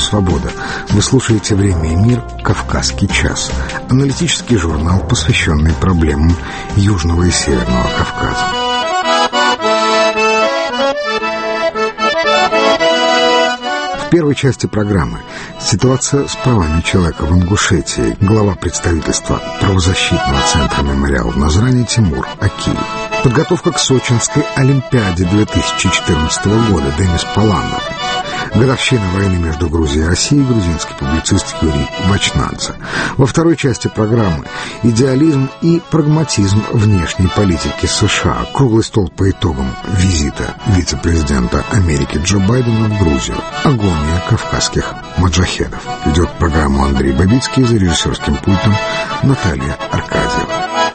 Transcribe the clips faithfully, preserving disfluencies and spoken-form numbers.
«Свобода». Вы слушаете «Время и мир. Кавказский час». Аналитический журнал, посвященный проблемам Южного и Северного Кавказа. В первой части программы ситуация с правами человека в Ингушетии. Глава представительства правозащитного центра «Мемориал» в Назране Тимур Акиев. Подготовка к Сочинской Олимпиаде две тысячи четырнадцатого года. Денис Паланов. Годовщина войны между Грузией и Россией. Грузинский публицист Юрий Вачнадзе. Во второй части программы идеализм и прагматизм внешней политики США. Круглый стол по итогам визита вице-президента Америки Джо Байдена в Грузию. Агония кавказских маджахедов. Ведет программу Андрей Бабицкий, за режиссерским пультом Наталья Аркадьева.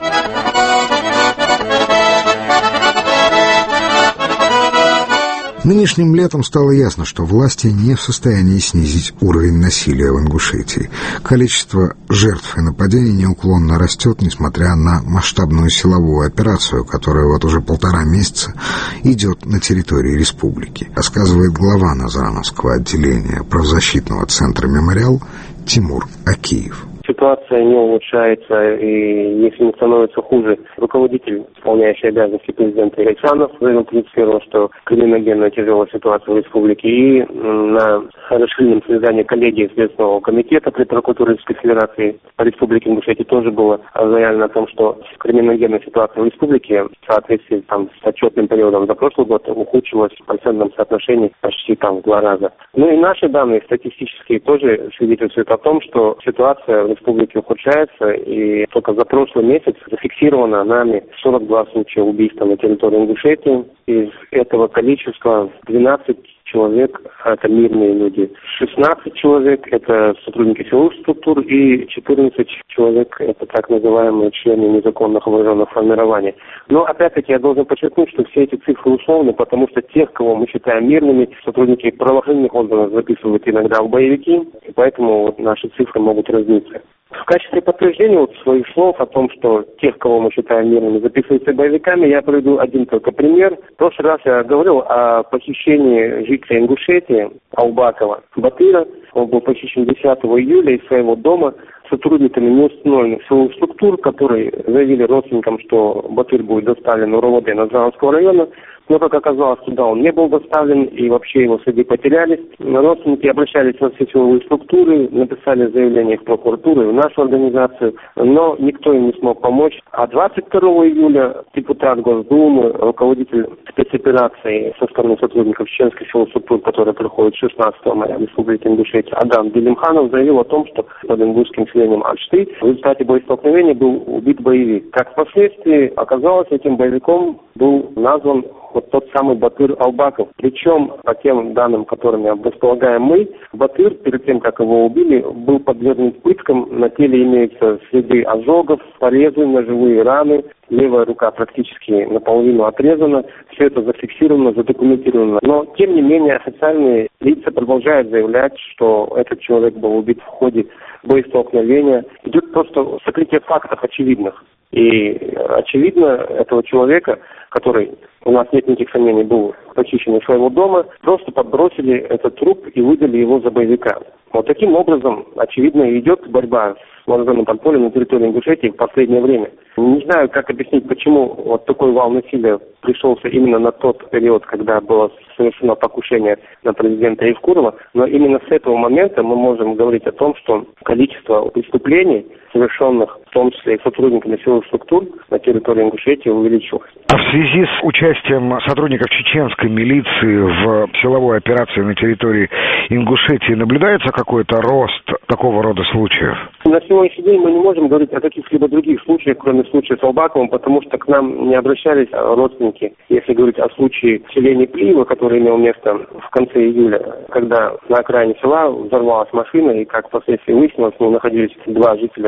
Нынешним летом стало ясно, что власти не в состоянии снизить уровень насилия в Ингушетии. Количество жертв и нападений неуклонно растет, несмотря на масштабную силовую операцию, которая вот уже полтора месяца идет на территории республики, рассказывает глава Назрановского отделения правозащитного центра «Мемориал» Тимур Акиев. Ситуация не улучшается, и если не становится хуже, руководитель, исполняющий обязанности президента Александров, заявил тридцать первого, что криминогенная тяжелая ситуация в республике, и на расширенном заседании коллегии Следственного комитета при прокуратуре Российской Федерации по республике Ингушетия тоже было заявлено о том, что криминогенная ситуация в республике в соответствии там, с отчетным периодом за прошлый год ухудшилась в процентном соотношении почти там в два раза. Ну и наши данные статистические тоже свидетельствуют о том, что ситуация в республике ухудшается, и только за прошлый месяц зафиксировано нами сорок два случая убийства на территории Ингушетии. Из этого количества двенадцать человек – это мирные люди, шестнадцать человек – это сотрудники силовых структур, и четырнадцать человек – это так называемые члены незаконных вооруженных формирований. Но, опять-таки, я должен подчеркнуть, что все эти цифры условны, потому что тех, кого мы считаем мирными, сотрудники правоохранительных органов записывают иногда в боевики, и поэтому вот наши цифры могут разниться. В качестве подтверждения вот своих слов о том, что тех, кого мы считаем мирными, записываются боевиками, я приведу один только пример. В прошлый раз я говорил о похищении жителя Ингушетии Албакова Батыра. Он был похищен десятого июля из своего дома сотрудниками неустановленных силовых структур, которые заявили родственникам, что Батыр будет доставлен в РОВД Назрановского района. Но, как оказалось, туда он не был доставлен, и вообще его следы потерялись. Родственники обращались во все силовые структуры, написали заявление в прокуратуру и в нашу организацию, но никто им не смог помочь. А двадцать второго июля депутат Госдумы, руководитель спецоперации со стороны сотрудников чеченских силовых структур, которые приходят шестнадцатого мая в Республике Ингушетия, Адам Делимханов, заявил о том, что под ингушским селением Альшты в результате боестолкновения был убит боевик. Как впоследствии оказалось, этим боевиком был назван вот тот самый Батыр Албаков. Причем, по тем данным, которыми располагаем мы, Батыр, перед тем, как его убили, был подвергнут пыткам. На теле имеются следы ожогов, порезы, ножевые раны. Левая рука практически наполовину отрезана. Все это зафиксировано, задокументировано. Но, тем не менее, официальные лица продолжают заявлять, что этот человек был убит в ходе боестолкновения. Идет просто сокрытие фактов очевидных. И очевидно, этого человека, который, у нас нет никаких сомнений, был похищен из своего дома, просто подбросили этот труп и выдали его за боевика. Вот таким образом, очевидно, идет борьба с вооруженным подпольем на территории Ингушетии в последнее время. Не знаю, как объяснить, почему вот такой вал насилия пришелся именно на тот период, когда было совершено покушение на президента Евкурова, но именно с этого момента мы можем говорить о том, что количество преступлений, совершенных в том числе и сотрудниками силовых структур на территории Ингушетии, увеличилось. А в связи с участием сотрудников чеченской милиции в силовой операции на территории Ингушетии наблюдается какой-то рост такого рода случаев? На сегодняшний день мы не можем говорить о каких-либо других случаях, кроме случая с Албаковым, потому что к нам не обращались родственники. Если говорить о случае в селении Плиево, который имел место в конце июля, когда на окраине села взорвалась машина, и, как впоследствии выяснилось, в ней находились два жителя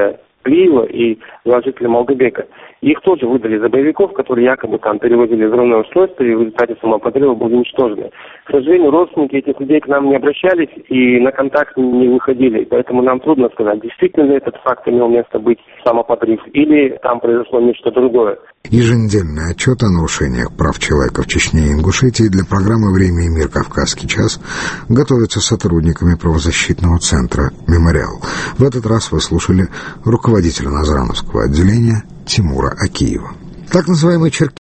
Клиева и два жителя Малгобека. Их тоже выдали за боевиков, которые якобы там перевозили взрывное устройство, и в результате самоподрыва были уничтожены. К сожалению, родственники этих людей к нам не обращались и на контакт не выходили, поэтому нам трудно сказать, действительно ли этот факт имел место быть самоподрыв, или там произошло нечто другое. Еженедельный отчет о нарушениях прав человека в Чечне и Ингушетии для программы «Время и мир. Кавказский час» готовится сотрудниками правозащитного центра «Мемориал». В этот раз вы слушали руководителя Назрановского отделения Тимура Акиева. Так называемый черкесский